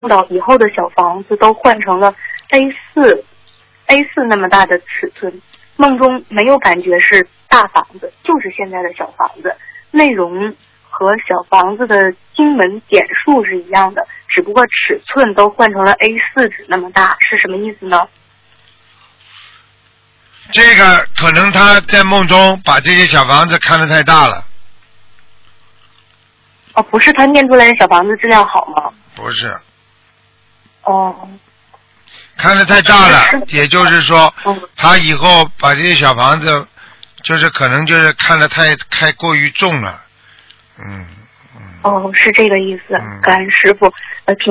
到以后的小房子都换成了 A4 那么大的尺寸，梦中没有感觉是大房子，就是现在的小房子，内容和小房子的经文点数是一样的，只不过尺寸都换成了 A4 纸那么大，是什么意思呢？ 这个可能他在梦中把这些小房子看得太大了。 哦，不是他念出来的小房子质量好吗？ 不是。 哦。 看得太大了，也就是说，他以后把这些小房子，就是可能就是看得太过于重了。 哦，是这个意思。感恩师傅。